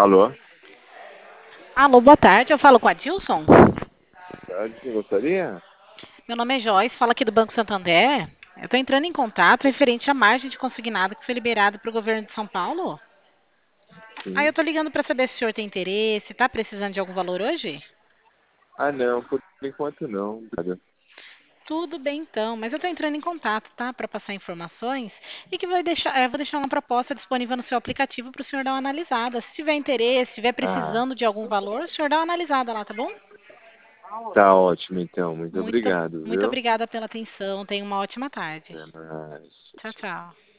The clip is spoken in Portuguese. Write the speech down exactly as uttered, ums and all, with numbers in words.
Alô? Alô, boa tarde. Eu falo com a Dilson. Tarde, você gostaria? Meu nome é Joyce, falo aqui do Banco Santander. Eu estou entrando em contato referente à margem de consignado que foi liberada para o governo de São Paulo. Aí eu Sim. estou ligando para saber se o senhor tem interesse, está precisando de algum valor hoje? Ah, não, por enquanto não. Obrigado. Tudo bem então, mas eu estou entrando em contato, tá? Para passar informações e que vai deixar, eu vou deixar uma proposta disponível no seu aplicativo para o senhor dar uma analisada. Se tiver interesse, se estiver Ah, precisando de algum valor, o senhor dá uma analisada lá, tá bom? tá ótimo então. Muito Muito, obrigado, muito viu? obrigada pela atenção. Tenha uma ótima tarde. Até mais. Tchau, tchau.